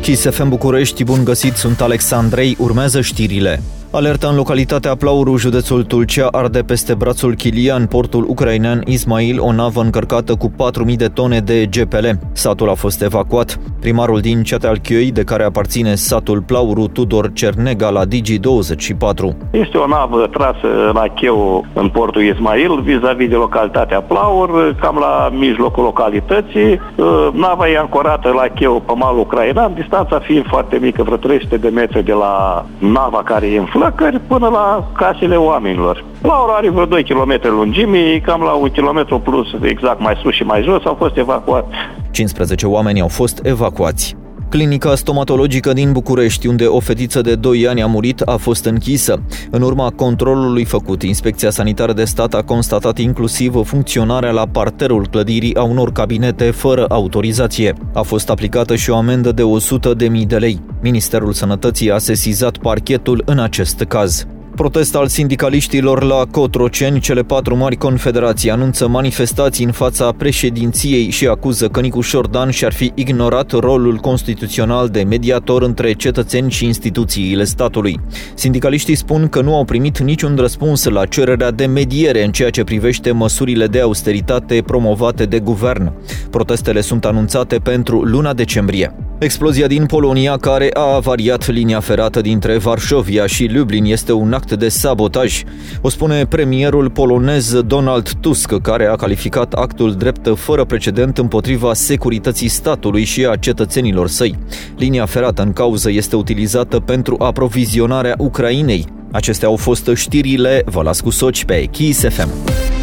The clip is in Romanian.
Kiss FM București, bun găsit, sunt Alex Andrei, urmează știrile. Alerta în localitatea Plauru, județul Tulcea, arde peste brațul Chilia, în portul ucrainean Ismail, o navă încărcată cu 4.000 de tone de GPL. Satul a fost evacuat. Primarul din Cetealchioi, de care aparține satul Plauru, Tudor Cernega, la Digi24. Este o navă trasă la cheu în portul Ismail, vis-a-vis de localitatea Plaur, cam la mijlocul localității. Nava e ancorată la cheu pe malul ucrainean, distanța fiind foarte mică, vreo 300 de metri de la nava care e în flăcări până la casele oamenilor. Plaur are vreo 2 km lungimi, cam la 1 km plus, exact mai sus și mai jos, au fost evacuați. 15 oameni au fost evacuați. Clinica stomatologică din București, unde o fetiță de 2 ani a murit, a fost închisă. În urma controlului făcut, Inspecția Sanitară de Stat a constatat inclusiv funcționarea la parterul clădirii a unor cabinete fără autorizație. A fost aplicată și o amendă de 100.000 de lei. Ministerul Sănătății a sesizat parchetul în acest caz. Protest al sindicaliștilor la Cotroceni, cele 4 mari confederații anunță manifestații în fața președinției și acuză că Nicu Șordan și-ar fi ignorat rolul constituțional de mediator între cetățeni și instituțiile statului. Sindicaliștii spun că nu au primit niciun răspuns la cererea de mediere în ceea ce privește măsurile de austeritate promovate de guvern. Protestele sunt anunțate pentru luna decembrie. Explozia din Polonia, care a avariat linia ferată dintre Varșovia și Lublin, este un act de sabotaj. O spune premierul polonez Donald Tusk, care a calificat actul drept fără precedent împotriva securității statului și a cetățenilor săi. Linia ferată în cauză este utilizată pentru aprovizionarea Ucrainei. Acestea au fost știrile, vă las cu soci pe Kiss FM.